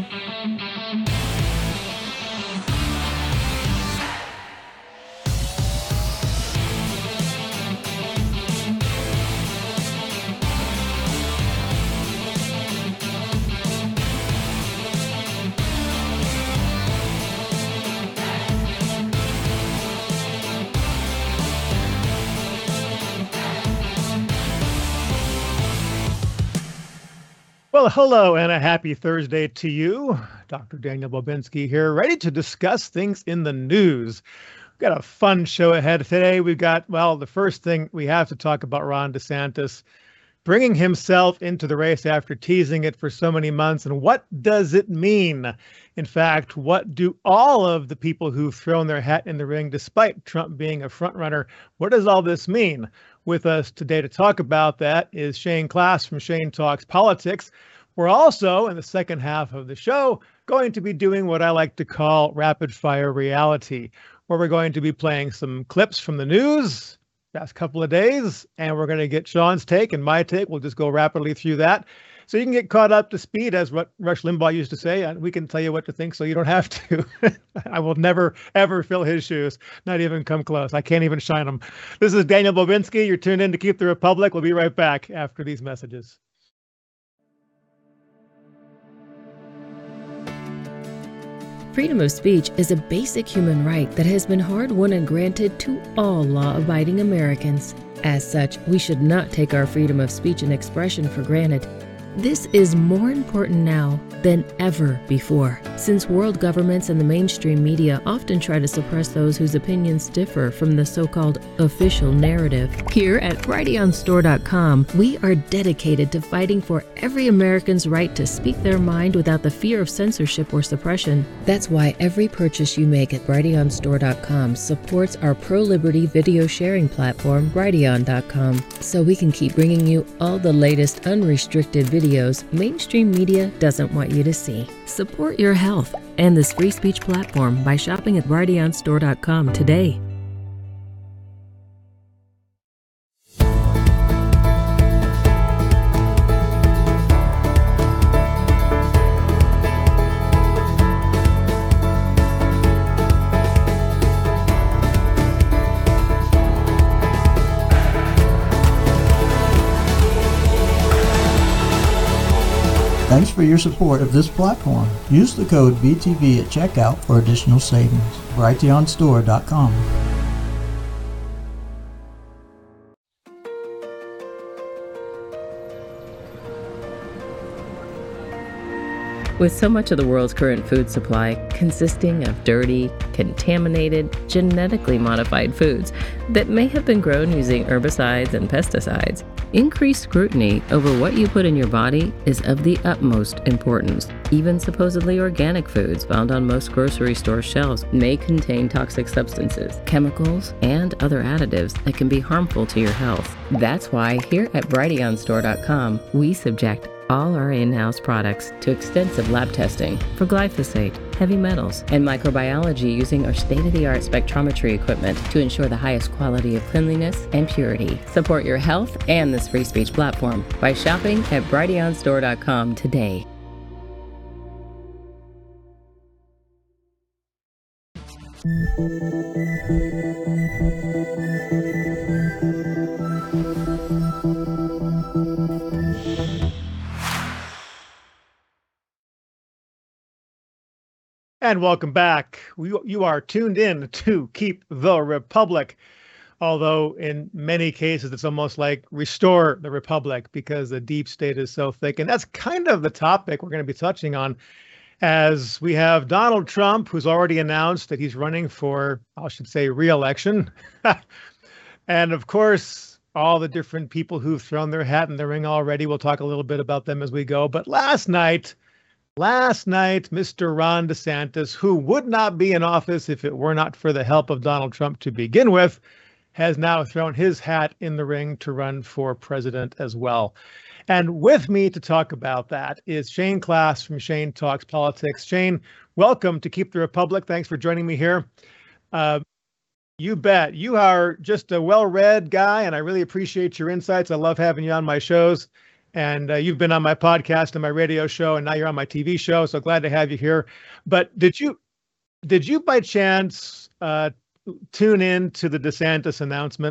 Well, hello and a happy Thursday to you. Dr. Daniel Bobinski here, ready to discuss things in the news. We've got a fun show ahead today. We've got, well, the first thing we have to talk about Ron DeSantis bringing himself into the race after teasing it for so many months. And what does it mean? In fact, what do all of the people who've thrown their hat in the ring, despite Trump being a front runner, what does all this mean? With us today to talk about that is Shane Class from Shane Talks Politics. We're also, in the second half of the show, going to be doing what I like to call rapid fire reality, where we're going to be playing some clips from the news past couple of days, and we're going to get Sean's take and my take. We'll just go rapidly through that. So you can get caught up to speed, as what Rush Limbaugh used to say, and we can tell you what to think so you don't have to. I will never, ever fill his shoes, not even come close. I can't even shine them. This is Daniel Bobinski. You're tuned in to Keep the Republic. We'll be right back after these messages. Freedom of speech is a basic human right that has been hard-won and granted to all law-abiding Americans. As such, we should not take our freedom of speech and expression for granted. This is more important now than ever before, since world governments and the mainstream media often try to suppress those whose opinions differ from the so-called official narrative. Here at BrighteonStore.com, we are dedicated to fighting for every American's right to speak their mind without the fear of censorship or suppression. That's why every purchase you make at BrighteonStore.com supports our pro-liberty video sharing platform, Brighteon.com, so we can keep bringing you all the latest unrestricted videos mainstream media doesn't want you to see. Support your health and this free speech platform by shopping at BrighteonStore.com today. Thanks for your support of this platform. Use the code BTV at checkout for additional savings. BrighteonStore.com. With so much of the world's current food supply consisting of dirty, contaminated, genetically modified foods that may have been grown using herbicides and pesticides, increased scrutiny over what you put in your body is of the utmost importance. Even supposedly organic foods found on most grocery store shelves may contain toxic substances, chemicals, and other additives that can be harmful to your health. That's why here at BrighteonStore.com, we subject all our in-house products to extensive lab testing for glyphosate, heavy metals, and microbiology using our state-of-the-art spectrometry equipment to ensure the highest quality of cleanliness and purity. Support your health and this free speech platform by shopping at BrighteonStore.com today. And welcome back. You are tuned in to Keep the Republic, although in many cases it's almost like restore the Republic because the deep state is so thick. And that's kind of the topic we're going to be touching on as we have Donald Trump, who's already announced that he's running for, I should say, re-election. And of course, all the different people who've thrown their hat in the ring already. We'll talk a little bit about them as we go. But last night, Mr. Ron DeSantis, who would not be in office if it were not for the help of Donald Trump to begin with, has now thrown his hat in the ring to run for president as well. And with me to talk about that is Shane Class from Shane Talks Politics. Shane, welcome to Keep the Republic. Thanks for joining me here. You bet. You are just a well-read guy, and I really appreciate your insights. I love having you on my shows. And you've been on my podcast and my radio show, and now you're on my TV show. So glad to have you here. But did you by chance tune in to the DeSantis announcement?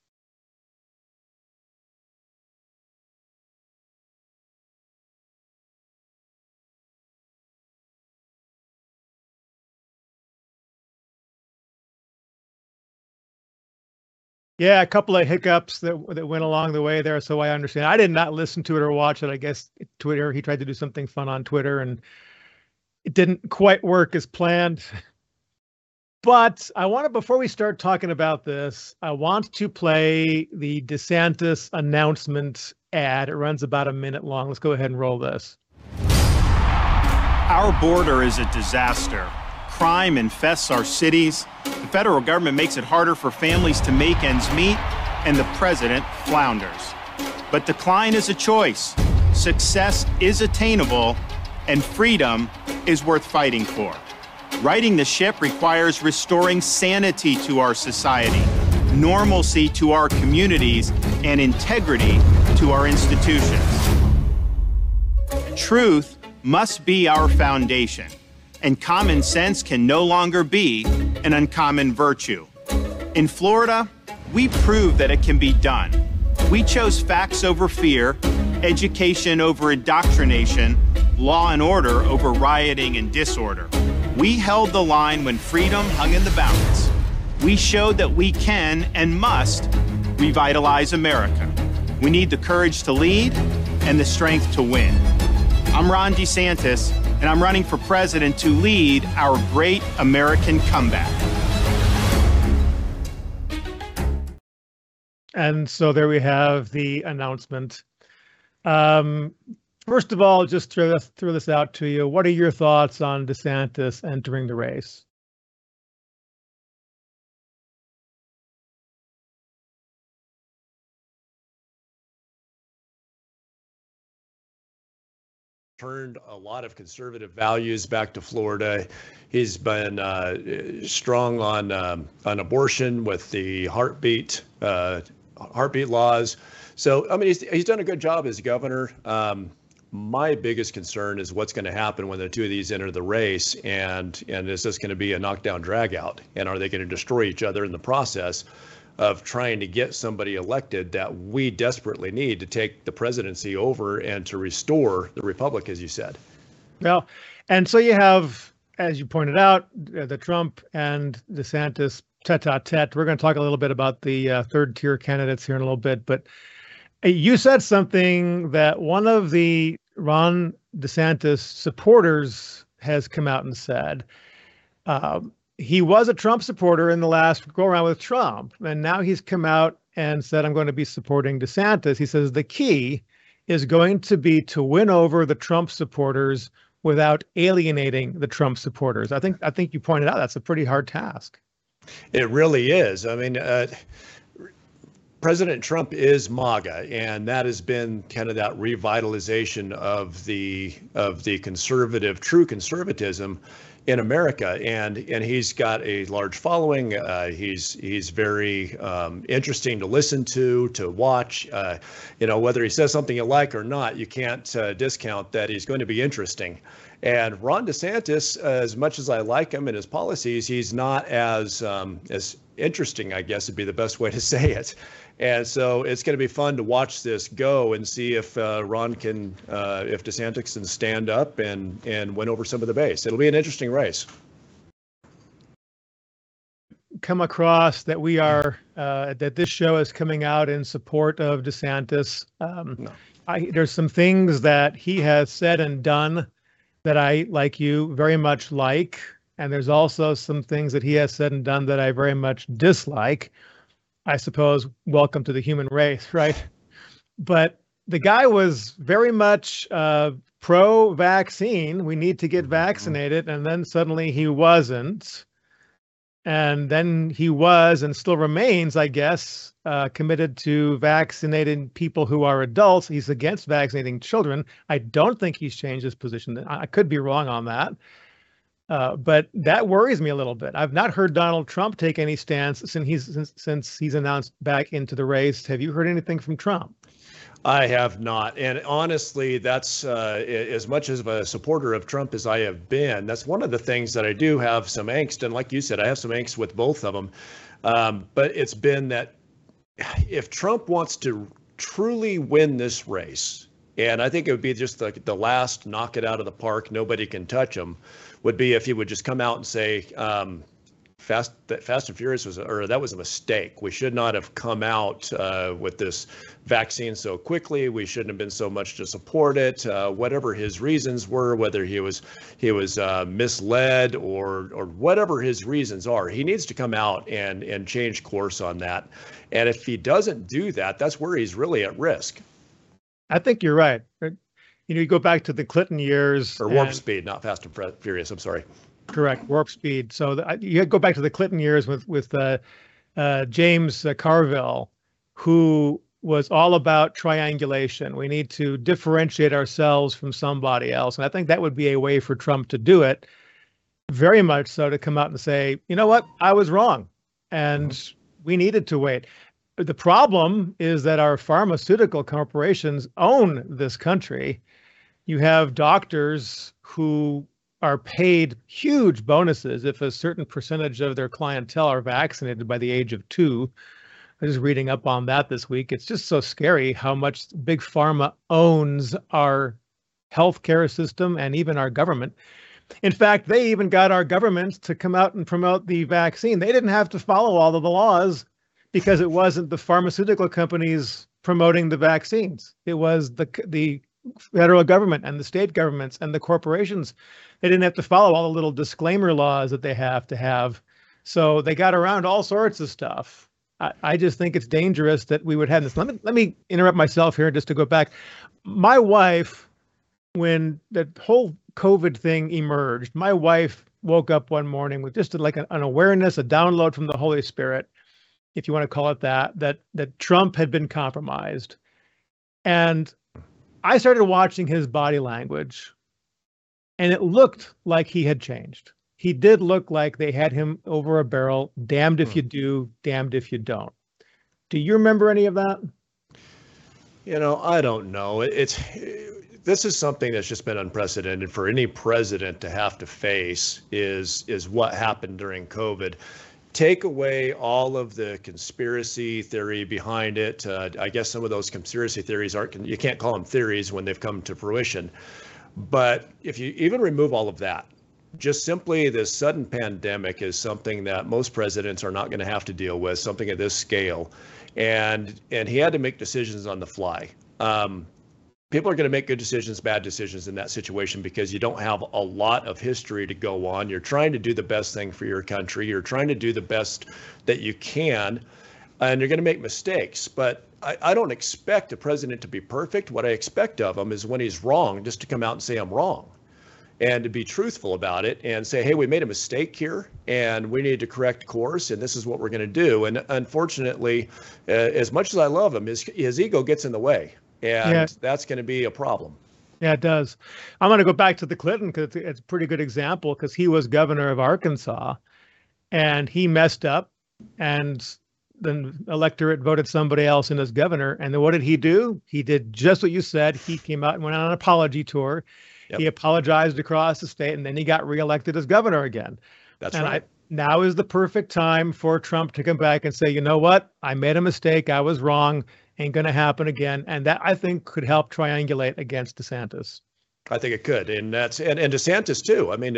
Yeah, a couple of hiccups that went along the way there, so I understand. I did not listen to it or watch it. I guess Twitter, he tried to do something fun on Twitter, and it didn't quite work as planned. But I want to, before we start talking about this, I want to play the DeSantis announcement ad. It runs about a minute long. Let's go ahead and roll this. Our border is a disaster. Crime infests our cities. The federal government makes it harder for families to make ends meet, and the president flounders. But decline is a choice. Success is attainable, and freedom is worth fighting for. Righting the ship requires restoring sanity to our society, normalcy to our communities, and integrity to our institutions. Truth must be our foundation, and common sense can no longer be an uncommon virtue. In Florida, we proved that it can be done. We chose facts over fear, education over indoctrination, law and order over rioting and disorder. We held the line when freedom hung in the balance. We showed that we can and must revitalize America. We need the courage to lead and the strength to win. I'm Ron DeSantis, and I'm running for president to lead our great American comeback. And so there we have the announcement. First of all, just throw this out to you. What are your thoughts on DeSantis entering the race? Turned a lot of conservative values back to Florida. He's been strong on abortion with the heartbeat laws. So I mean, he's done a good job as governor. My biggest concern is what's going to happen when the two of these enter the race, and is this going to be a knockdown drag out, and are they going to destroy each other in the process of trying to get somebody elected that we desperately need to take the presidency over and to restore the republic, as you said? Well, and so you have, as you pointed out, the Trump and DeSantis tete-a-tete. We're going to talk a little bit about the third-tier candidates here in a little bit, but you said something that one of the Ron DeSantis supporters has come out and said. He was a Trump supporter in the last go around with Trump, and now he's come out and said, I'm going to be supporting DeSantis. He says the key is going to be to win over the Trump supporters without alienating the Trump supporters. I think you pointed out that's a pretty hard task. It really is. I mean, President Trump is MAGA, and that has been kind of that revitalization of the conservative, true conservatism in America, and he's got a large following. He's very interesting to listen to watch. Whether he says something you like or not, you can't discount that he's going to be interesting. And Ron DeSantis, as much as I like him and his policies, he's not as interesting, I guess would be the best way to say it. And so it's going to be fun to watch this go and see if if DeSantis can stand up and win over some of the base. It'll be an interesting race. Come across that we are that this show is coming out in support of DeSantis. No. There's some things that he has said and done that I, like you, very much like. And there's also some things that he has said and done that I very much dislike. I suppose, welcome to the human race, right? But the guy was very much pro-vaccine. We need to get vaccinated. And then suddenly he wasn't. And then he was and still remains, I guess, committed to vaccinating people who are adults. He's against vaccinating children. I don't think he's changed his position. I could be wrong on that. But that worries me a little bit. I've not heard Donald Trump take any stance since he's announced back into the race. Have you heard anything from Trump? I have not. And honestly, that's as much as a supporter of Trump as I have been, that's one of the things that I do have some angst. And like you said, I have some angst with both of them. But it's been that if Trump wants to truly win this race, and I think it would be just the last knock it out of the park, nobody can touch him, would be if he would just come out and say, Fast and Furious that was a mistake. We should not have come out with this vaccine so quickly. We shouldn't have been so much to support it. Whatever his reasons were, whether he was misled or whatever his reasons are, he needs to come out and change course on that. And if he doesn't do that, that's where he's really at risk. I think you're right. You go back to the Clinton years. Or Warp Speed, not Fast and Furious. I'm sorry. Correct, Warp Speed. So you go back to the Clinton years with James Carville, who was all about triangulation. We need to differentiate ourselves from somebody else. And I think that would be a way for Trump to do it, very much so, to come out and say, you know what, I was wrong. And we needed to wait. The problem is that our pharmaceutical corporations own this country. You have doctors who are paid huge bonuses if a certain percentage of their clientele are vaccinated by the age of 2. I was reading up on that this week. It's just so scary how much big pharma owns our healthcare system and even our government. In fact, they even got our government to come out and promote the vaccine. They didn't have to follow all of the laws because it wasn't the pharmaceutical companies promoting the vaccines. It was the federal government and the state governments and the corporations. They didn't have to follow all the little disclaimer laws that they have to have. So they got around all sorts of stuff. I just think it's dangerous that we would have this. Let me interrupt myself here just to go back. My wife, when the whole COVID thing emerged, my wife woke up one morning with just like an awareness, a download from the Holy Spirit, if you want to call it that Trump had been compromised. And I started watching his body language, and it looked like he had changed. He did look like they had him over a barrel, damned if you do, damned if you don't. Do you remember any of that? I don't know. This is something that's just been unprecedented for any president to have to face is what happened during COVID. Take away all of the conspiracy theory behind it. I guess some of those conspiracy theories you can't call them theories when they've come to fruition. But if you even remove all of that, just simply this sudden pandemic is something that most presidents are not going to have to deal with, something at this scale. And he had to make decisions on the fly. People are going to make good decisions, bad decisions in that situation because you don't have a lot of history to go on. You're trying to do the best thing for your country. You're trying to do the best that you can, and you're going to make mistakes. But I don't expect a president to be perfect. What I expect of him is when he's wrong, just to come out and say, I'm wrong, and to be truthful about it and say, hey, we made a mistake here and we need to correct course, and this is what we're going to do. And unfortunately, as much as I love him, his ego gets in the way. And that's going to be a problem. Yeah, it does. I'm going to go back to the Clinton because it's a pretty good example because he was governor of Arkansas and he messed up and the electorate voted somebody else in as governor. And then what did he do? He did just what you said. He came out and went on an apology tour. Yep. He apologized across the state and then he got reelected as governor again. That's right. Now is the perfect time for Trump to come back and say, you know what? I made a mistake. I was wrong. Ain't going to happen again. And that, I think, could help triangulate against DeSantis. I think it could. And DeSantis, too. I mean,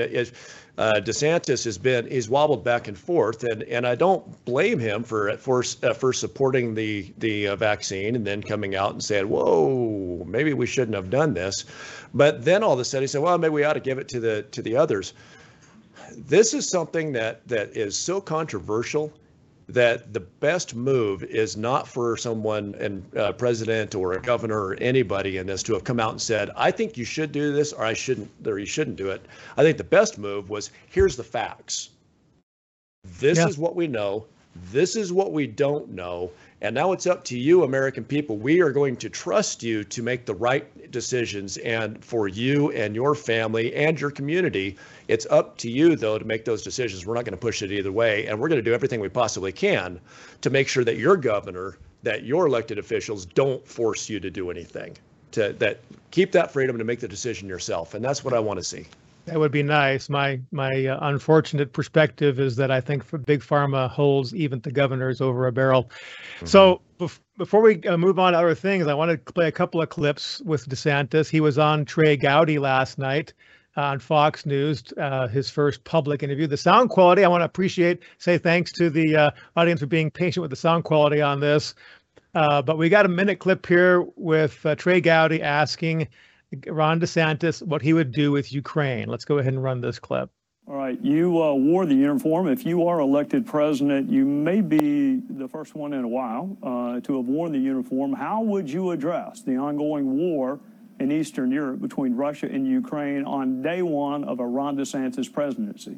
DeSantis he's wobbled back and forth. And I don't blame him for at first supporting the vaccine and then coming out and saying, whoa, maybe we shouldn't have done this. But then all of a sudden he said, well, maybe we ought to give it to the others. This is something that is so controversial that the best move is not for someone and president or a governor or anybody in this to have come out and said, I think you should do this or you shouldn't do it. I think the best move was, here's the facts. This is what we know. This is what we don't know. And now it's up to you, American people. We are going to trust you to make the right decisions, and for you and your family and your community, it's up to you, though, to make those decisions. We're not going to push it either way, and we're going to do everything we possibly can to make sure that your governor that your elected officials don't force you to do anything, that keep that freedom to make the decision yourself. And that's what I want to see. That would be nice. My unfortunate perspective is that I think Big Pharma holds even the governors over a barrel. Mm-hmm. So before we move on to other things, I want to play a couple of clips with DeSantis. He was on Trey Gowdy last night on Fox News, his first public interview. The sound quality, I want to say thanks to the audience for being patient with the sound quality on this. But we got a minute clip here with Trey Gowdy asking Ron DeSantis what he would do with Ukraine. Let's go ahead and run this clip. All right, you wore the uniform. If you are elected president, you may be the first one in a while to have worn the uniform. How would you address the ongoing war in Eastern Europe between Russia and Ukraine on day one of a Ron DeSantis presidency?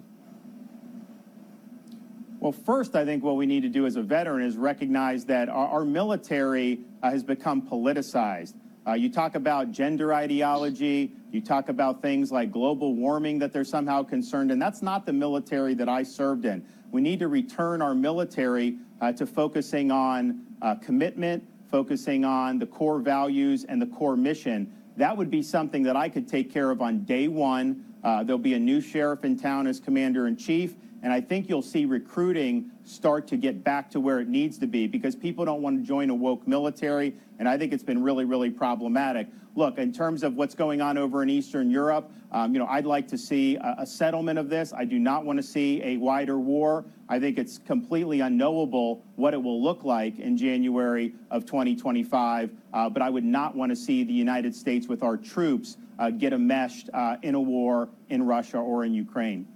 Well, first, I think what we need to do as a veteran is recognize that our military has become politicized. You talk about gender ideology, you talk about things like global warming that they're somehow concerned, and that's not the military that I served in. We need to return our military to focusing on commitment, focusing on the core values and the core mission. That would be something that I could take care of on day one. There'll be a new sheriff in town as commander-in-chief, and I think you'll see recruiting start to get back to where it needs to be because people don't want to join a woke military, and I think it's been really, really problematic. Look, in terms of what's going on over in Eastern Europe, I'd like to see a settlement of this. I do not want to see a wider war. I think it's completely unknowable what it will look like in January of 2025, but I would not want to see the United States with our troops get enmeshed in a war in Russia or in Ukraine.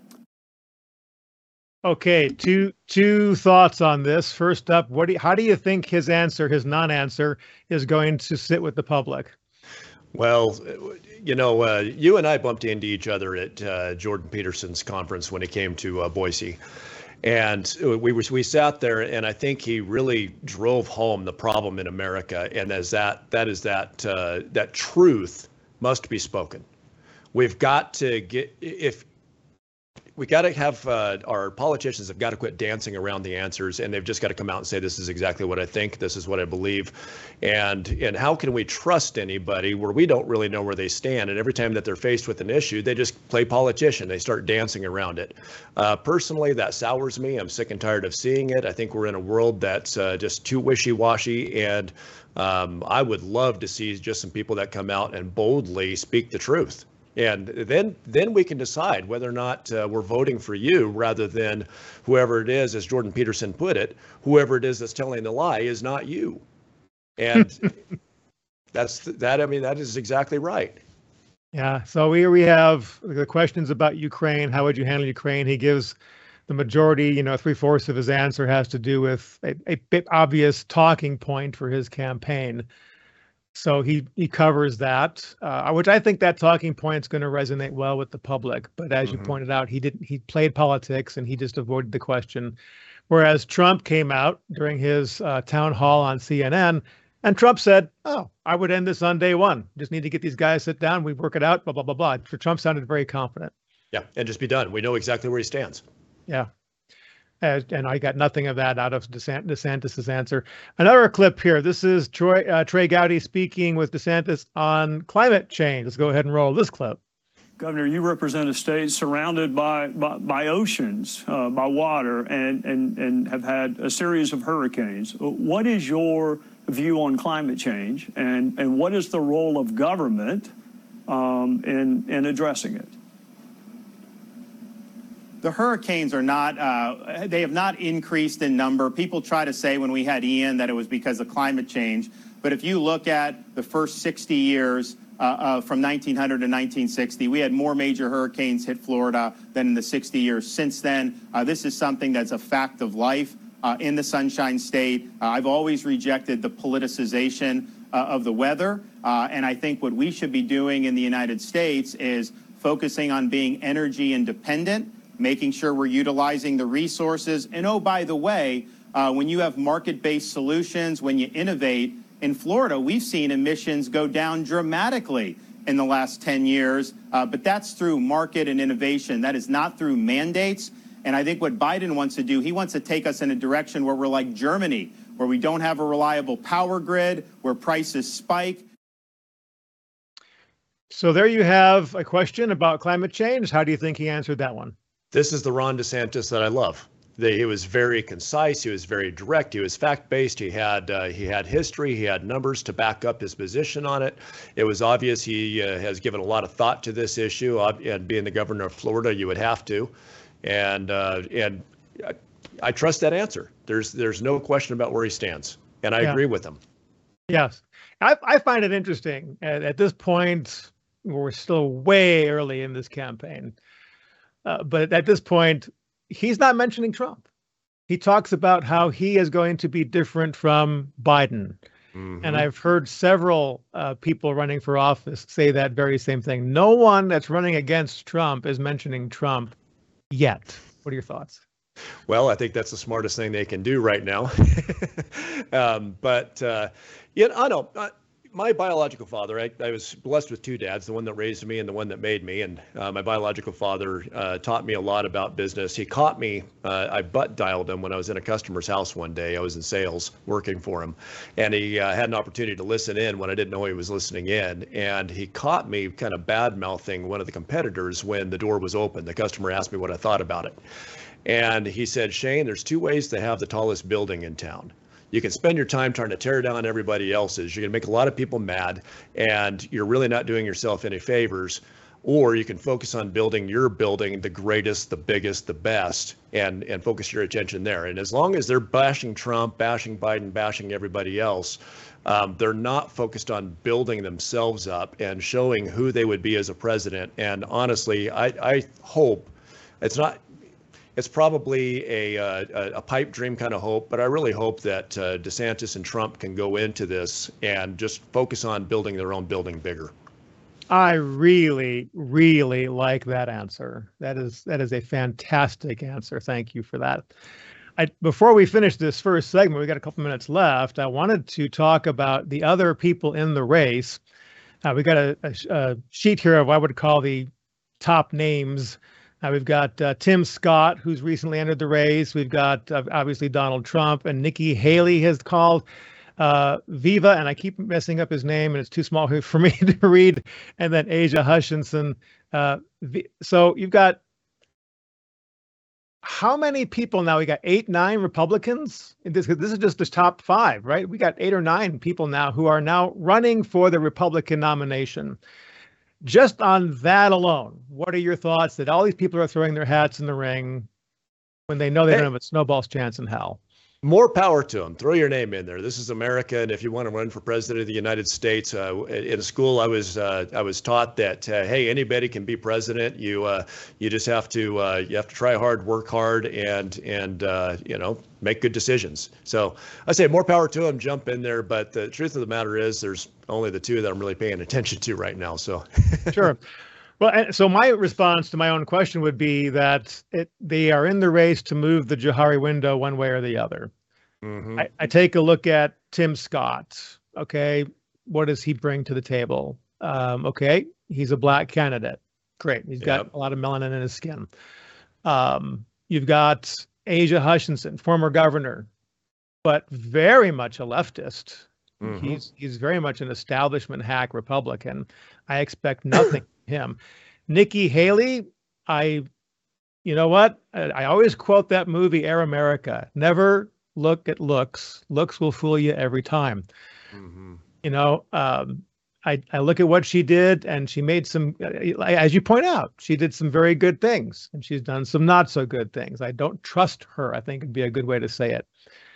Okay, two thoughts on this. First up, how do you think his non-answer, is going to sit with the public? Well, you and I bumped into each other at Jordan Peterson's conference when he came to Boise, and we sat there, and I think he really drove home the problem in America, and that truth must be spoken. We've got to have our politicians have got to quit dancing around the answers, and they've just got to come out and say, this is exactly what I think, this is what I believe. And how can we trust anybody where we don't really know where they stand? And every time that they're faced with an issue, they just play politician. They start dancing around it. Personally, that sours me. I'm sick and tired of seeing it. I think we're in a world that's just too wishy-washy, and I would love to see just some people that come out and boldly speak the truth. And then we can decide whether or not we're voting for you rather than whoever it is, as Jordan Peterson put it, whoever it is that's telling the lie is not you. And that is exactly right. Yeah. So we have the questions about Ukraine. How would you handle Ukraine? He gives the majority, 3/4 of his answer has to do with a bit obvious talking point for his campaign. So he covers that, which I think that talking point is going to resonate well with the public. But as you pointed out, he played politics and he just avoided the question. Whereas Trump came out during his town hall on CNN, and Trump said, "Oh, I would end this on day one. Just need to get these guys sit down. We work it out. Blah blah blah blah." For Trump sounded very confident. Yeah, and just be done. We know exactly where he stands. Yeah. And I got nothing of that out of DeSantis's answer. Another clip here. This is Trey Gowdy speaking with DeSantis on climate change. Let's go ahead and roll this clip. Governor, you represent a state surrounded by oceans, by water, and have had a series of hurricanes. What is your view on climate change, and what is the role of government in addressing it? The hurricanes are not, they have not increased in number. People try to say when we had Ian that it was because of climate change. But if you look at the first 60 years from 1900 to 1960, we had more major hurricanes hit Florida than in the 60 years since then. This is something that's a fact of life in the Sunshine State. I've always rejected the politicization of the weather. And I think what we should be doing in the United States is focusing on being energy independent, making sure we're utilizing the resources. And oh, by the way, when you have market-based solutions, when you innovate, in Florida, we've seen emissions go down dramatically in the last 10 years, but that's through market and innovation. That is not through mandates. And I think what Biden wants to do, he wants to take us in a direction where we're like Germany, where we don't have a reliable power grid, where prices spike. So there you have a question about climate change. How do you think he answered that one? This is the Ron DeSantis that I love. He was very concise. He was very direct. He was fact-based. He had history. He had numbers to back up his position on it. It was obvious he has given a lot of thought to this issue. And being the governor of Florida, you would have to. And I trust that answer. There's no question about where he stands, and I agree with him. Yes, I find it interesting. At this point, we're still way early in this campaign, but at this point, he's not mentioning Trump. He talks about how he is going to be different from Biden. Mm-hmm. And I've heard several people running for office say that very same thing. No one that's running against Trump is mentioning Trump yet. What are your thoughts? Well, I think that's the smartest thing they can do right now. But I know. My biological father, I was blessed with two dads, the one that raised me and the one that made me. And my biological father taught me a lot about business. He caught me, I butt dialed him when I was in a customer's house one day. I was in sales working for him. And he had an opportunity to listen in when I didn't know he was listening in. And he caught me kind of bad mouthing one of the competitors when the door was open. The customer asked me what I thought about it. And he said, Shane, there's two ways to have the tallest building in town. You can spend your time trying to tear down everybody else's. You're going to make a lot of people mad, and you're really not doing yourself any favors. Or you can focus on building your building, the greatest, the biggest, the best, and focus your attention there. And as long as they're bashing Trump, bashing Biden, bashing everybody else, they're not focused on building themselves up and showing who they would be as a president. And honestly, I hope it's probably a pipe dream kind of hope, but I really hope that DeSantis and Trump can go into this and just focus on building their own building bigger. I really, really like that answer. That is a fantastic answer. Thank you for that. Before we finish this first segment, we got a couple minutes left. I wanted to talk about the other people in the race. We got a sheet here of what I would call the top names. We've got Tim Scott, who's recently entered the race. We've got obviously Donald Trump, and Nikki Haley has called Viva, and I keep messing up his name, and it's too small for me to read. And then Asia Hutchinson. So you've got how many people now? We got 8, 9 Republicans. This is just the top 5, right? We got 8 or 9 people now who are now running for the Republican nomination. Just on that alone, what are your thoughts that all these people are throwing their hats in the ring when they know they don't have a snowball's chance in hell? More power to them. Throw your name in there. This is America, and if you want to run for president of the United States, in school I was taught that hey, anybody can be president. You just have to try hard, work hard, and make good decisions. So I say more power to them. Jump in there. But the truth of the matter is, there's only the two that I'm really paying attention to right now. So sure. Well, so my response to my own question would be that they are in the race to move the Johari window one way or the other. Mm-hmm. I take a look at Tim Scott. Okay, what does he bring to the table? Okay, he's a black candidate. Great. He's got a lot of melanin in his skin. You've got Asia Hutchinson, former governor, but very much a leftist. Mm-hmm. He's very much an establishment hack Republican. I expect nothing from him. Nikki Haley, you know what? I always quote that movie, Air America. Never look at looks. Looks will fool you every time. Mm-hmm. I look at what she did, and she made some, as you point out, she did some very good things, and she's done some not so good things. I don't trust her, I think would be a good way to say it.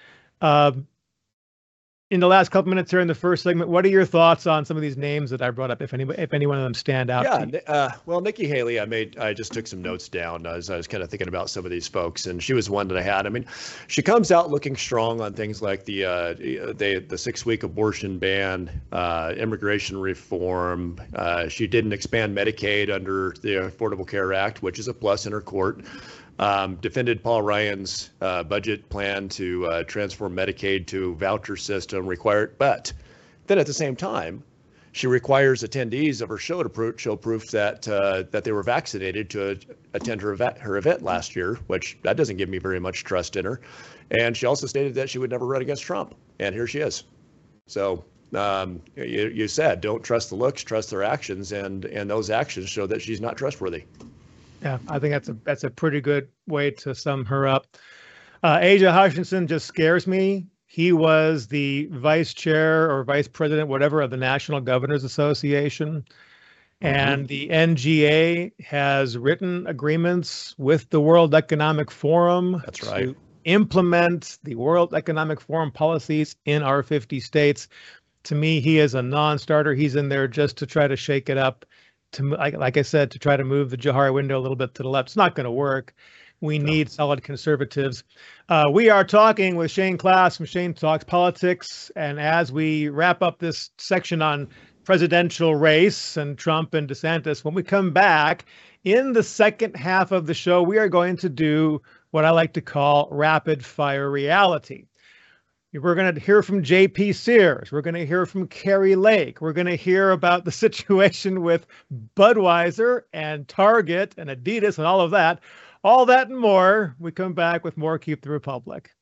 In the last couple minutes here in the first segment, what are your thoughts on some of these names that I brought up, if any one of them stand out? Yeah, well, Nikki Haley, I just took some notes down as I was kind of thinking about some of these folks, and she was one that I had. I mean, she comes out looking strong on things like the 6-week abortion ban, immigration reform. She didn't expand Medicaid under the Affordable Care Act, which is a plus in her court. Defended Paul Ryan's budget plan to transform Medicaid to voucher system required, but then at the same time, She requires attendees of her show to show proof that that they were vaccinated to attend her event last year, which that doesn't give me very much trust in her. And she also stated that she would never run against Trump, and here she is. So you said don't trust the looks, trust their actions, and those actions show that she's not trustworthy. Yeah, I think that's a pretty good way to sum her up. Asa Hutchinson just scares me. He was the vice chair or vice president, whatever, of the National Governors Association. And the NGA has written agreements with the World Economic Forum. That's right. To implement the World Economic Forum policies in our 50 states. To me, he is a non-starter. He's in there just to try to shake it up, like I said, to try to move the Johari window a little bit to the left. It's not going to work. We need solid conservatives. We are talking with Shane Class from Shane Talks Politics. And as we wrap up this section on presidential race and Trump and DeSantis, when we come back in the second half of the show, we are going to do what I like to call rapid fire reality. We're going to hear from J.P. Sears. We're going to hear from Kari Lake. We're going to hear about the situation with Budweiser and Target and Adidas and all of that. All that and more. We come back with more Keep the Republic.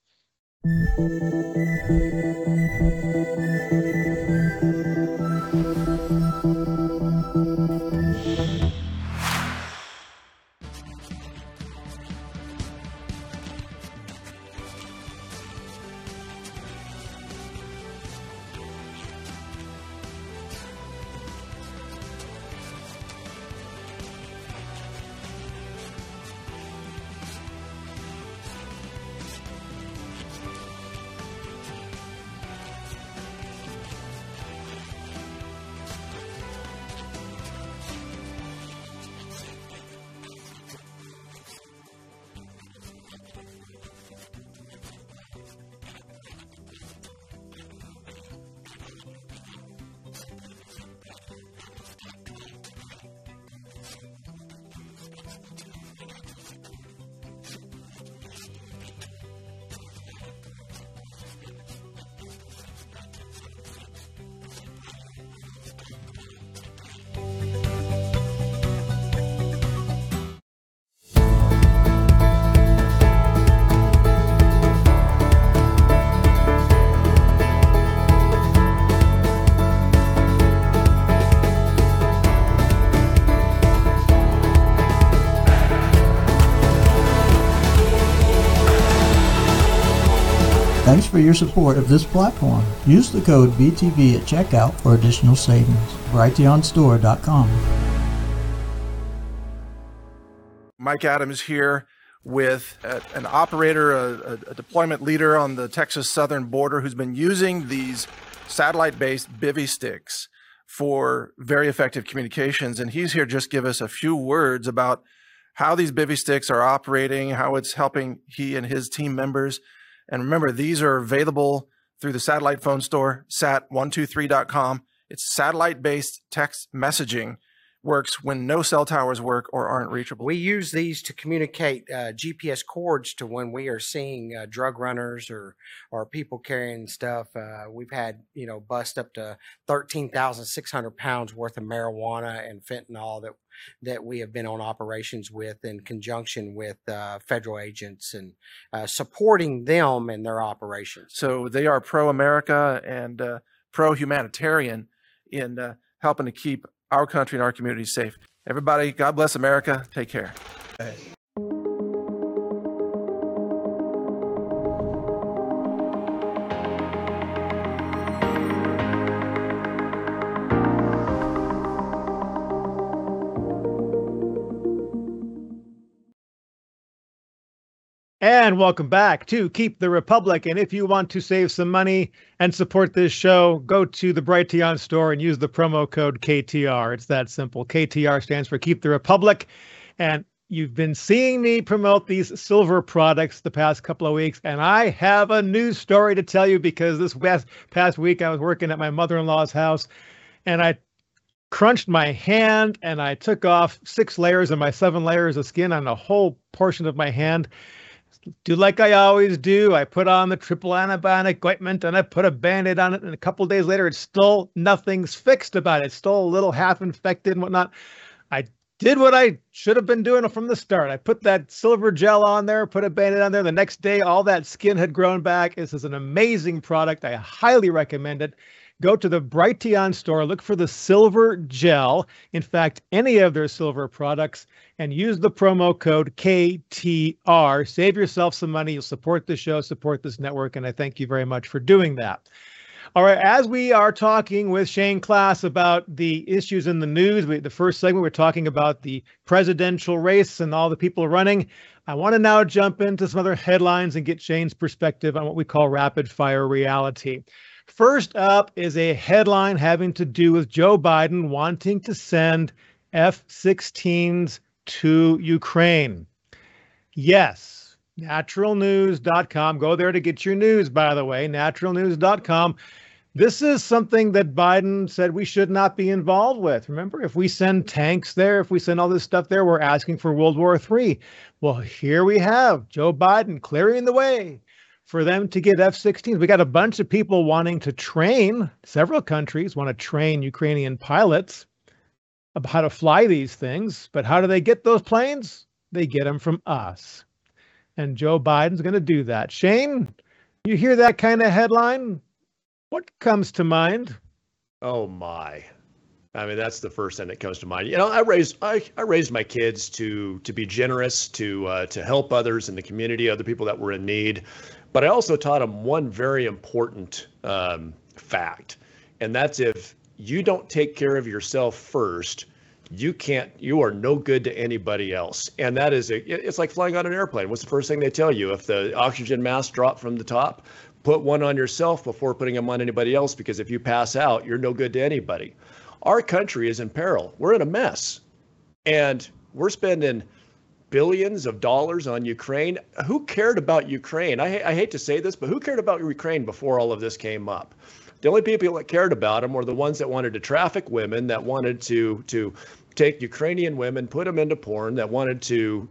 Thanks for your support of this platform. Use the code BTV at checkout for additional savings. Brighteonstore.com. Mike Adams here with an operator, a deployment leader on the Texas southern border who's been using these satellite-based bivy sticks for very effective communications. And he's here just give us a few words about how these bivy sticks are operating, how it's helping he and his team members. And remember, these are available through the satellite phone store, sat123.com. It's satellite-based text messaging. Works when no cell towers work or aren't reachable. We use these to communicate GPS codes to when we are seeing drug runners or people carrying stuff. We've had, bust up to 13,600 pounds worth of marijuana and fentanyl that we have been on operations with in conjunction with federal agents and supporting them in their operations. So they are pro-America and pro-humanitarian in helping to keep our country and our communities safe. Everybody, God bless America. Take care. And welcome back to Keep the Republic. And if you want to save some money and support this show, go to the Brighteon store and use the promo code KTR. It's that simple. KTR stands for Keep the Republic. And you've been seeing me promote these silver products the past couple of weeks. And I have a news story to tell you because this past week I was working at my mother-in-law's house and I crunched my hand and I took off 6 layers of my 7 layers of skin on a whole portion of my hand. do like I always do. I put on the triple antibiotic ointment and I put a Band-Aid on it. And a couple of days later, it's still nothing's fixed about it. It's still a little half infected and whatnot. I did what I should have been doing from the start. I put that silver gel on there, put a Band-Aid on there. The next day, all that skin had grown back. This is an amazing product. I highly recommend it. Go to the Brighteon store, look for the silver gel. In fact, any of their silver products, and use the promo code KTR. Save yourself some money. You'll support the show, support this network, and I thank you very much for doing that. All right, as we are talking with Shane Klass about the issues in the news, the first segment, we're talking about the presidential race and all the people running. I want to now jump into some other headlines and get Shane's perspective on what we call rapid fire reality. First up is a headline having to do with Joe Biden wanting to send F-16s to Ukraine. Yes, naturalnews.com. Go there to get your news, by the way, naturalnews.com. This is something that Biden said we should not be involved with. Remember, if we send tanks there, if we send all this stuff there, we're asking for World War III. Well, here we have Joe Biden clearing the way for them to get F-16s. We got a bunch of people wanting to train, several countries want to train Ukrainian pilots about how to fly these things. But how do they get those planes? They get them from us. And Joe Biden's going to do that. Shane, you hear that kind of headline? What comes to mind? Oh, my. I mean, that's the first thing that comes to mind. You know, I raised my kids to be generous, to help others in the community, other people that were in need. But I also taught them one very important fact, and that's if you don't take care of yourself first, you are no good to anybody else. And that is, it's like flying on an airplane. What's the first thing they tell you? If the oxygen mask dropped from the top, put one on yourself before putting them on anybody else, because if you pass out, you're no good to anybody. Our country is in peril. We're in a mess. And we're spending billions of dollars on Ukraine. Who cared about Ukraine? I hate to say this, but who cared about Ukraine before all of this came up? The only people that cared about them were the ones that wanted to traffic women, that wanted to take Ukrainian women, put them into porn, that wanted to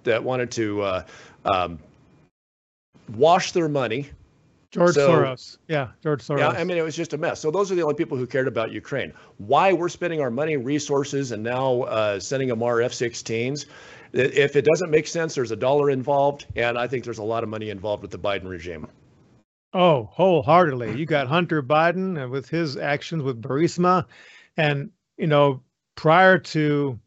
wash their money. George Soros. Yeah, George Soros. Yeah, I mean, it was just a mess. So those are the only people who cared about Ukraine. Why we're spending our money, resources, and now sending them our F-16s. If it doesn't make sense, there's $1 involved, and I think there's a lot of money involved with the Biden regime. Oh, wholeheartedly. You got Hunter Biden and with his actions with Burisma. And, you know, prior to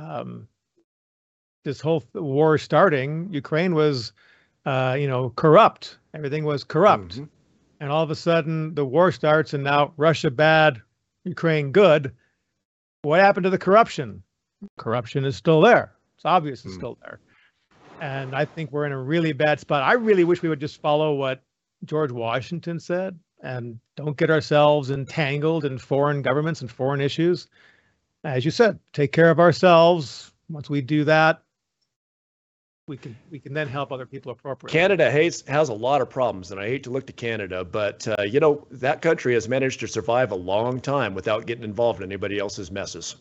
this whole war starting, Ukraine was, corrupt. Everything was corrupt. Mm-hmm. And all of a sudden the war starts and now Russia bad, Ukraine good. What happened to the corruption? Corruption is still there. It's obvious it's still there. And I think we're in a really bad spot. I really wish we would just follow what George Washington said and don't get ourselves entangled in foreign governments and foreign issues. As you said, take care of ourselves. Once we do that, we can then help other people appropriately. Canada has a lot of problems, and I hate to look to Canada, but that country has managed to survive a long time without getting involved in anybody else's messes.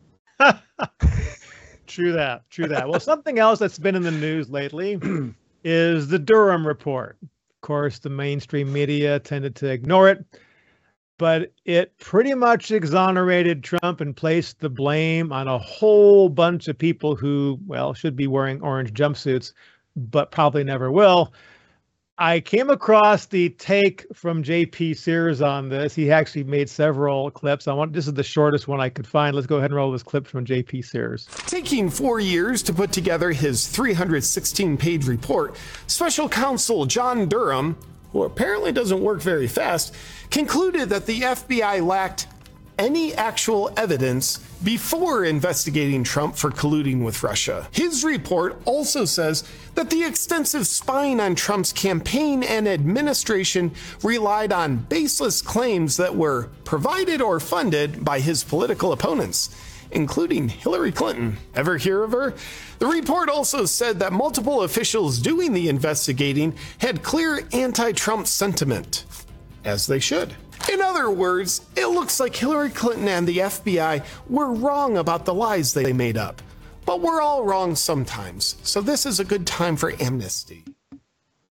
True that. Well, something else that's been in the news lately is the Durham report. Of course, the mainstream media tended to ignore it, but it pretty much exonerated Trump and placed the blame on a whole bunch of people who, well, should be wearing orange jumpsuits, but probably never will. I came across the take from JP Sears on this. He actually made several clips. This is the shortest one I could find. Let's go ahead and roll this clip from JP Sears. Taking 4 years to put together his 316-page report, Special Counsel John Durham, who apparently doesn't work very fast, concluded that the FBI lacked any actual evidence before investigating Trump for colluding with Russia. His report also says that the extensive spying on Trump's campaign and administration relied on baseless claims that were provided or funded by his political opponents, including Hillary Clinton. Ever hear of her? The report also said that multiple officials doing the investigating had clear anti-Trump sentiment, as they should. In other words, it looks like Hillary Clinton and the FBI were wrong about the lies they made up. But we're all wrong sometimes, so this is a good time for amnesty.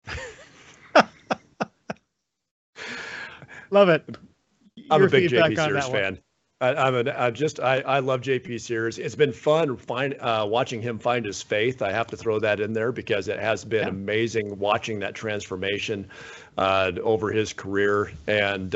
Love it. I'm Your a big feedback JP on Sears that one. fan. I love JP Sears. It's been fun watching him find his faith. I have to throw that in there because it has been amazing watching that transformation over his career. And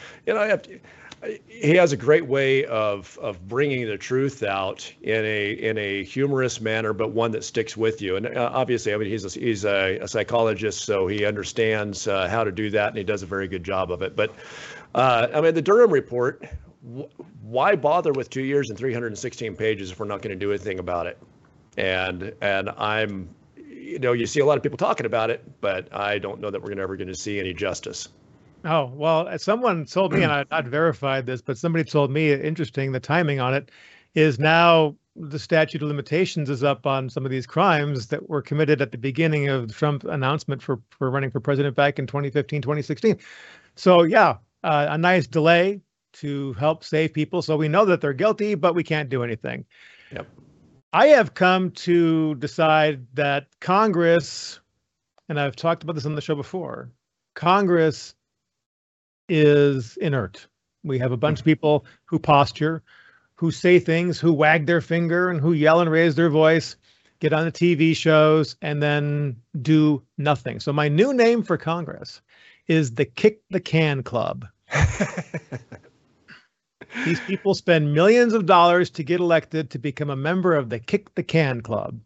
he has a great way of bringing the truth out in a humorous manner, but one that sticks with you. And obviously, I mean, he's a psychologist, so he understands how to do that, and he does a very good job of it. But I mean, the Durham report. Why bother with 2 years and 316 pages if we're not going to do anything about it? And I'm, you see a lot of people talking about it, but I don't know that we're ever going to see any justice. Oh, well, someone told me, and I not verified this, but somebody told me, interesting, the timing on it is now the statute of limitations is up on some of these crimes that were committed at the beginning of the Trump announcement for running for president back in 2015, 2016. So yeah, a nice delay to help save people. So we know that they're guilty, but we can't do anything. Yep. I have come to decide that Congress, and I've talked about this on the show before, Congress is inert. We have a bunch of people who posture, who say things, who wag their finger, and who yell and raise their voice, get on the TV shows, and then do nothing. So my new name for Congress is the Kick the Can Club. These people spend millions of dollars to get elected to become a member of the Kick the Can Club.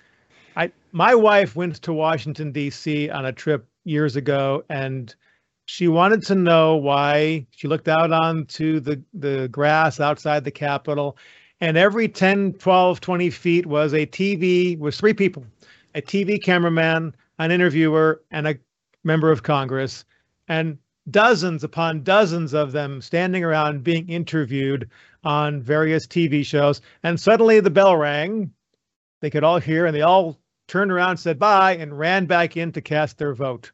My wife went to Washington, D.C. on a trip years ago, and she wanted to know why. She looked out onto the grass outside the Capitol, and every 10, 12, 20 feet was three people, a TV cameraman, an interviewer, and a member of Congress, and dozens upon dozens of them standing around being interviewed on various TV shows. And suddenly the bell rang. They could all hear, and they all turned around, said bye, and ran back in to cast their vote.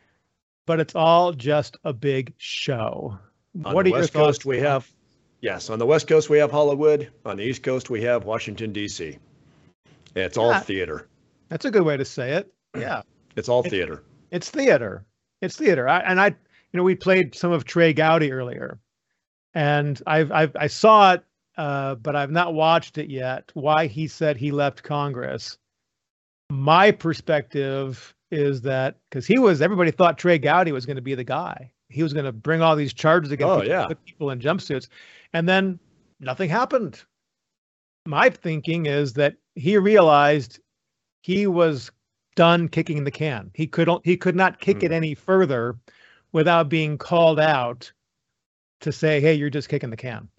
But it's all just a big show. On the West Coast, we have, yes, on the West Coast, we have Hollywood. On the East Coast, we have Washington, D.C. It's all theater. That's a good way to say it. Yeah. It's all theater. It's theater. It's theater. We played some of Trey Gowdy earlier, and I saw it, but I've not watched it yet. Why he said he left Congress. My perspective is that because everybody thought Trey Gowdy was going to be the guy. He was going to bring all these charges against people in jumpsuits, and then nothing happened. My thinking is that he realized he was done kicking the can. He could not kick it any further without being called out to say, hey, you're just kicking the can.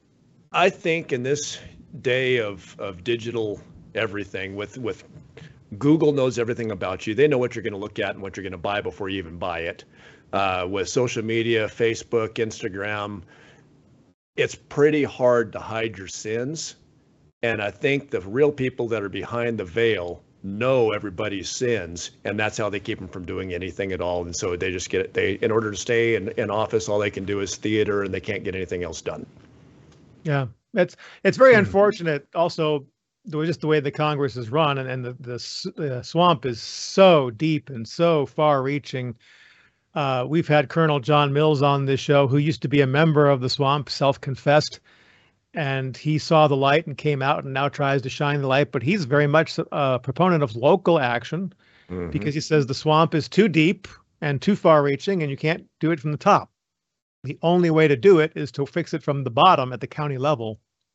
I think in this day of digital everything, with Google knows everything about you. They know what you're going to look at and what you're going to buy before you even buy it. With social media, Facebook, Instagram, it's pretty hard to hide your sins. And I think the real people that are behind the veil know everybody's sins, and that's how they keep them from doing anything at all. And so they just in order to stay in office, all they can do is theater, and they can't get anything else done. Yeah, it's very unfortunate. Also, just the way the Congress is run, and the swamp is so deep and so far-reaching. We've had Colonel John Mills on this show, who used to be a member of the swamp, self-confessed. And he saw the light and came out and now tries to shine the light. But he's very much a proponent of local action because he says the swamp is too deep and too far reaching and you can't do it from the top. The only way to do it is to fix it from the bottom at the county level.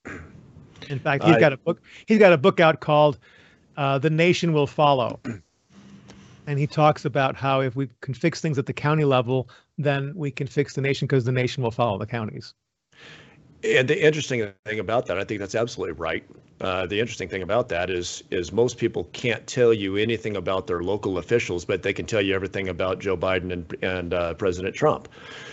In fact, he's got a book out called The Nation Will Follow. And he talks about how if we can fix things at the county level, then we can fix the nation because the nation will follow the counties. And the interesting thing about that, I think that's absolutely right. The interesting thing about that is most people can't tell you anything about their local officials, but they can tell you everything about Joe Biden and President Trump.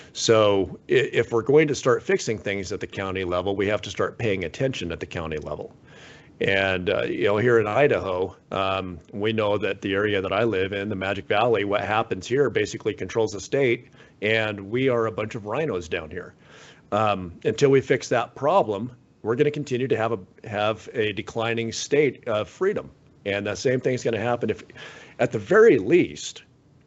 So if we're going to start fixing things at the county level, we have to start paying attention at the county level. And, here in Idaho, we know that the area that I live in, the Magic Valley, what happens here basically controls the state, and we are a bunch of rhinos down here. Until we fix that problem, we're going to continue to have a declining state of freedom. And the same thing's going to happen if, at the very least,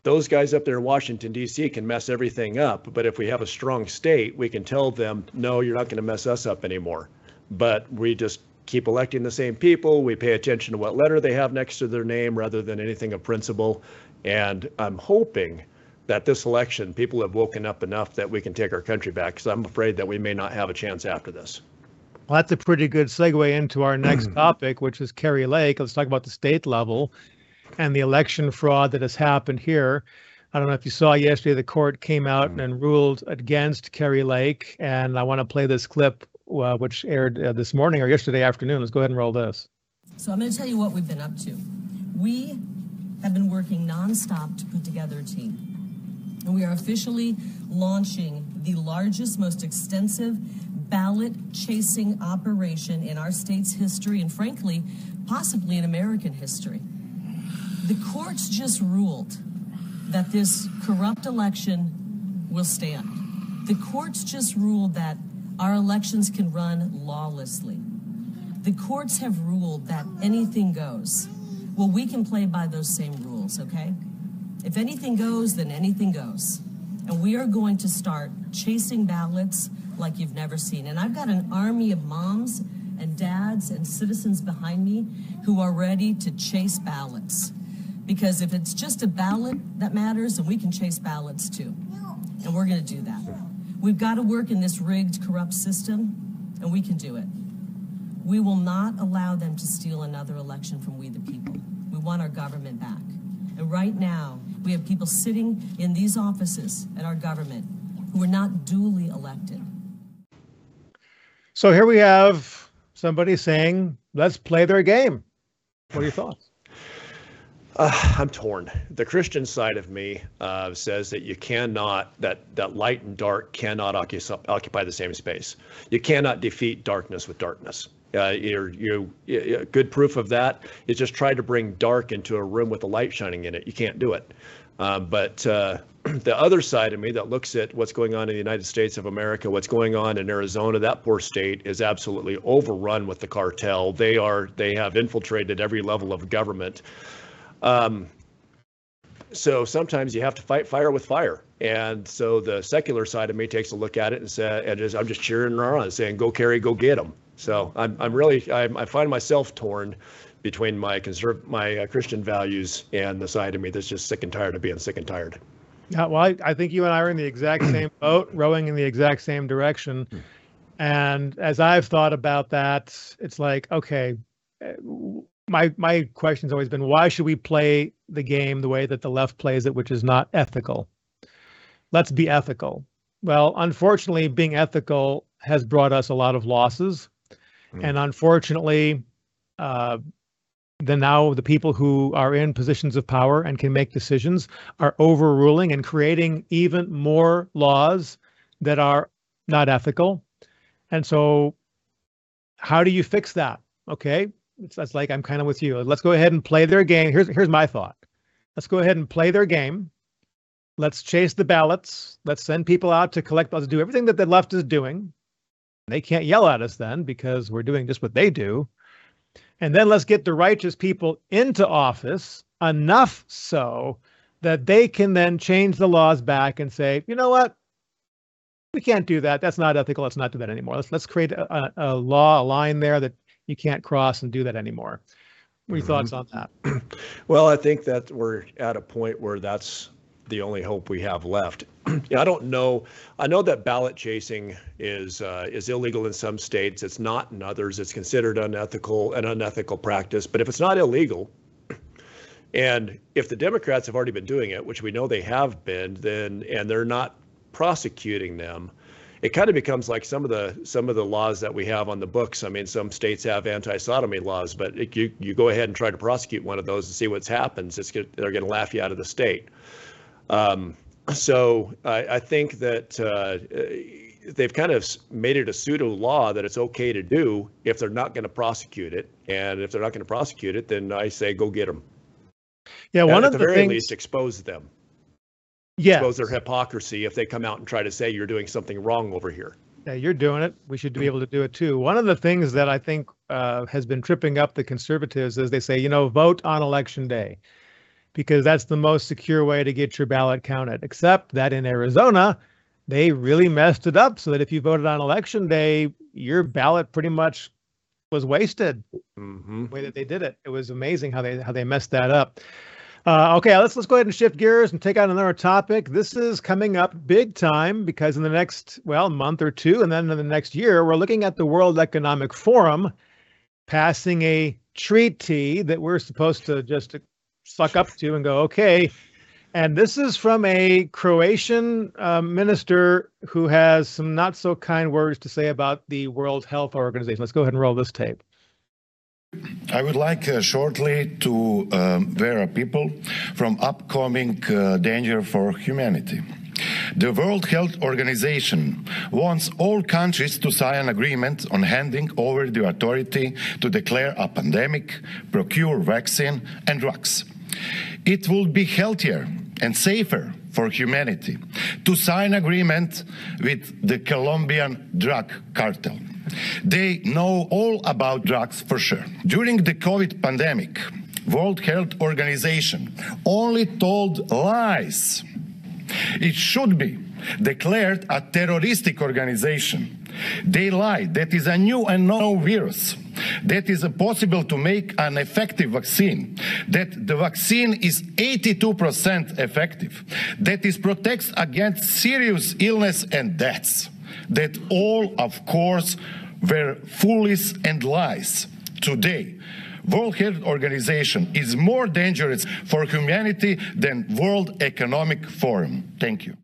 those guys up there in Washington, D.C. can mess everything up. But if we have a strong state, we can tell them, no, you're not going to mess us up anymore. But we just keep electing the same people. We pay attention to what letter they have next to their name rather than anything of principle. And I'm hoping that this election, people have woken up enough that we can take our country back, because I'm afraid that we may not have a chance after this. Well, that's a pretty good segue into our next topic, which is Kari Lake. Let's talk about the state level and the election fraud that has happened here. I don't know if you saw yesterday, the court came out and ruled against Kari Lake. And I want to play this clip, which aired this morning or yesterday afternoon. Let's go ahead and roll this. So I'm going to tell you what we've been up to. We have been working nonstop to put together a team. And we are officially launching the largest, most extensive ballot chasing operation in our state's history, and frankly, possibly in American history. The courts just ruled that this corrupt election will stand. The courts just ruled that our elections can run lawlessly. The courts have ruled that anything goes. Well, we can play by those same rules, okay? If anything goes, then anything goes. And we are going to start chasing ballots like you've never seen. And I've got an army of moms and dads and citizens behind me who are ready to chase ballots. Because if it's just a ballot that matters, then we can chase ballots too. And we're going to do that. We've got to work in this rigged, corrupt system, and we can do it. We will not allow them to steal another election from we the people. We want our government back. And right now, we have people sitting in these offices at our government who are not duly elected. So here we have somebody saying, let's play their game. What are your thoughts? I'm torn. The Christian side of me says that you cannot, that light and dark cannot occupy the same space. You cannot defeat darkness with darkness. Good proof of that is just try to bring dark into a room with a light shining in it. You can't do it. But the other side of me that looks at what's going on in the United States of America, what's going on in Arizona, that poor state is absolutely overrun with the cartel. They have infiltrated every level of government. So sometimes you have to fight fire with fire. And so the secular side of me takes a look at it and I'm just cheering her on, saying, go Kari, go get them. So I find myself torn between my Christian values and the side of me that's just sick and tired of being sick and tired. Yeah, well, I think you and I are in the exact same boat, rowing in the exact same direction. And as I've thought about that, it's like, okay, my question's always been, why should we play the game the way that the left plays it, which is not ethical? Let's be ethical. Well, unfortunately, being ethical has brought us a lot of losses. And unfortunately, now the people who are in positions of power and can make decisions are overruling and creating even more laws that are not ethical. And so how do you fix that? Okay, that's like, I'm kind of with you. Let's go ahead and play their game. Here's my thought. Let's go ahead and play their game. Let's chase the ballots. Let's send people out to collect. Let's do everything that the left is doing. They can't yell at us then because we're doing just what they do. And then let's get the righteous people into office, enough so that they can then change the laws back and say, you know what? We can't do that. That's not ethical. Let's not do that anymore. Let's create a law, a line there that you can't cross and do that anymore. What are your thoughts on that? Well, I think that we're at a point where that's the only hope we have left. I don't know. I know that ballot chasing is illegal in some states. It's not in others. It's considered an unethical practice. But if it's not illegal, and if the Democrats have already been doing it, which we know they have been, and they're not prosecuting them, it kind of becomes like some of the laws that we have on the books. I mean, some states have anti-sodomy laws, but you go ahead and try to prosecute one of those and see what happens. They're going to laugh you out of the state. So I think that they've kind of made it a pseudo law that it's okay to do if they're not going to prosecute it. And if they're not going to prosecute it, then I say go get them. Yeah, one of the very things, least expose them. Yes. Expose their hypocrisy if they come out and try to say you're doing something wrong over here. Yeah, you're doing it. We should be able to do it too. One of the things that I think has been tripping up the conservatives is they say, vote on election day. because that's the most secure way to get your ballot counted. Except that in Arizona, they really messed it up so that if you voted on election day, your ballot pretty much was wasted. The way that they did it. It was amazing how they messed that up. Okay, let's go ahead and shift gears and take on another topic. This is coming up big time because in the next, month or two, and then in the next year, we're looking at the World Economic Forum passing a treaty that we're supposed to just suck up to and go, okay. And this is from a Croatian minister who has some not so kind words to say about the World Health Organization. Let's go ahead and roll this tape. I would like shortly to warn people from upcoming danger for humanity. The World Health Organization wants all countries to sign an agreement on handing over the authority to declare a pandemic, procure vaccine and drugs. It will be healthier and safer for humanity to sign agreement with the Colombian drug cartel. They know all about drugs for sure. During the COVID pandemic, World Health Organization only told lies. It should be declared a terroristic organization. They lied. That is a new and known virus. That is possible to make an effective vaccine. That the vaccine is 82% effective. That it protects against serious illness and deaths. That all, of course, were foolish and lies. Today, World Health Organization is more dangerous for humanity than World Economic Forum. Thank you.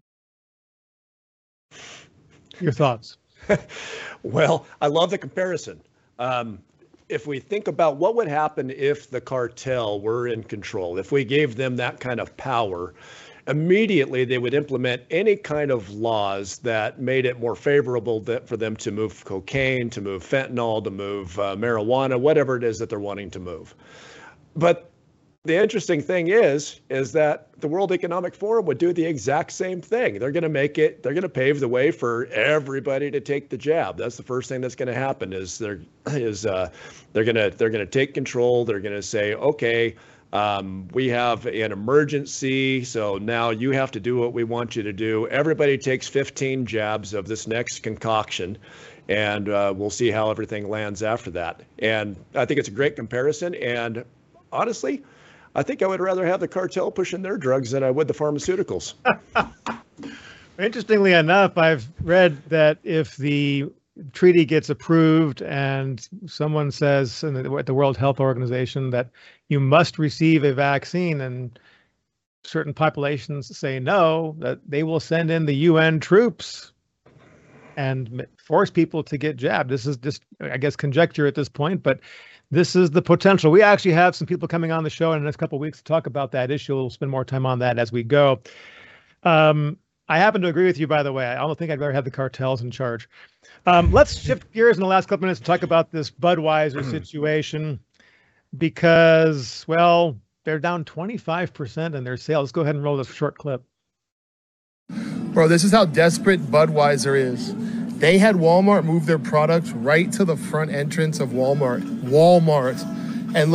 Your thoughts? Well, I love the comparison. If we think about what would happen if the cartel were in control, if we gave them that kind of power, immediately they would implement any kind of laws that made it more favorable for them to move cocaine, to move fentanyl, to move marijuana, whatever it is that they're wanting to move. But the interesting thing is that the World Economic Forum would do the exact same thing. They're going to pave the way for everybody to take the jab. That's the first thing that's going to happen is they're going to take control. They're going to say, okay, we have an emergency, so now you have to do what we want you to do. Everybody takes 15 jabs of this next concoction, and we'll see how everything lands after that. And I think it's a great comparison. And honestly, I think I would rather have the cartel pushing their drugs than I would the pharmaceuticals. Interestingly enough, I've read that if the treaty gets approved and someone says at the World Health Organization that you must receive a vaccine and certain populations say no, that they will send in the UN troops and force people to get jabbed. This is just, I guess, conjecture at this point, but this is the potential. We actually have some people coming on the show in the next couple of weeks to talk about that issue. We'll spend more time on that as we go. I happen to agree with you, by the way. I don't think I'd rather have the cartels in charge. Let's shift gears in the last couple minutes to talk about this Budweiser situation because, well, they're down 25% in their sales. Let's go ahead and roll this short clip. Bro, this is how desperate Budweiser is. They had Walmart move their products right to the front entrance of Walmart. And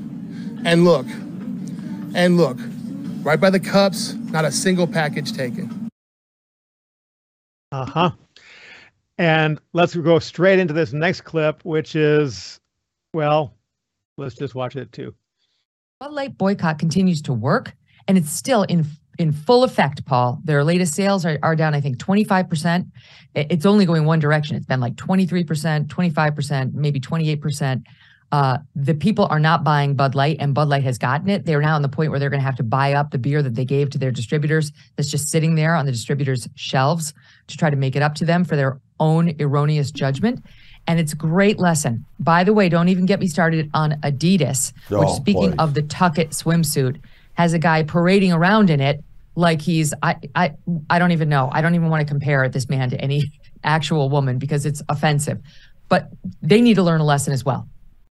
look. Right by the cups, not a single package taken. And let's go straight into this next clip, which is, well, let's just watch it too. Bud Light boycott continues to work, and it's still in full effect, Paul. Their latest sales are down, I think, 25%. It's only going one direction. It's been like 23%, 25%, maybe 28%. The people are not buying Bud Light, and Bud Light has gotten it. They're now on the point where they're going to have to buy up the beer that they gave to their distributors that's just sitting there on the distributors' shelves to try to make it up to them for their own erroneous judgment. And it's a great lesson. By the way, don't even get me started on Adidas, which, speaking of the Tucket swimsuit, has a guy parading around in it like he's, I don't even know. I don't even want to compare this man to any actual woman because it's offensive. But they need to learn a lesson as well.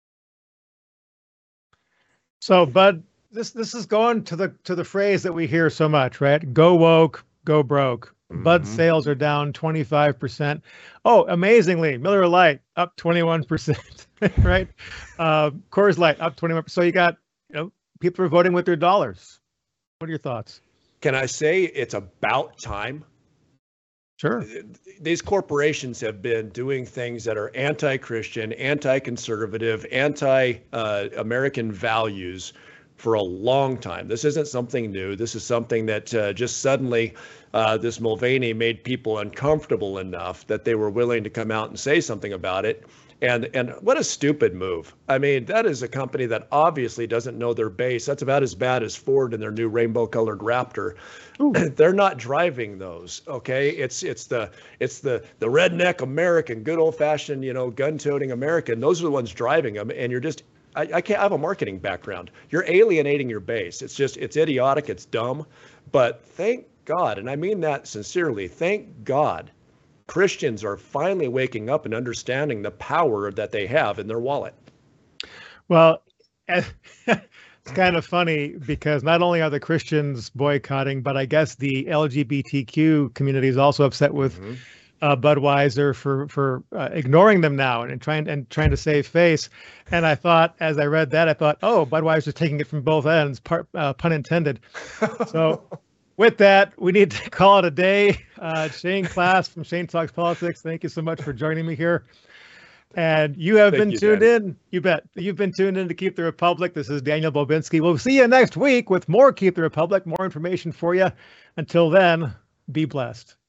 So, Bud, this is going to the phrase that we hear so much, right? Go woke, go broke. Bud sales are down 25%. Oh, amazingly, Miller Lite up 21%, right? Coors Light up 21%. So you got, people are voting with their dollars. What are your thoughts? Can I say it's about time? Sure. These corporations have been doing things that are anti-Christian, anti-conservative, anti-American values for a long time. This isn't something new. This is something that just suddenly this Mulvaney made people uncomfortable enough that they were willing to come out and say something about it. And what a stupid move. I mean, that is a company that obviously doesn't know their base. That's about as bad as Ford and their new rainbow-colored Raptor. They're not driving those, okay? It's the redneck American, good old-fashioned, gun-toting American. Those are the ones driving them, and you're just I can't have a marketing background. You're alienating your base. It's idiotic, it's dumb. But thank God, and I mean that sincerely, thank God, Christians are finally waking up and understanding the power that they have in their wallet. Well, it's kind of funny because not only are the Christians boycotting, but I guess the LGBTQ community is also upset with Budweiser for ignoring them now and trying to save face. And I thought, as I read that, I thought, oh, Budweiser's taking it from both ends, pun intended. So with that, we need to call it a day. Shane Class from Shane Talks Politics, thank you so much for joining me here. And you have been tuned in. You bet. You've been tuned in to Keep the Republic. This is Daniel Bobinski. We'll see you next week with more Keep the Republic, more information for you. Until then, be blessed.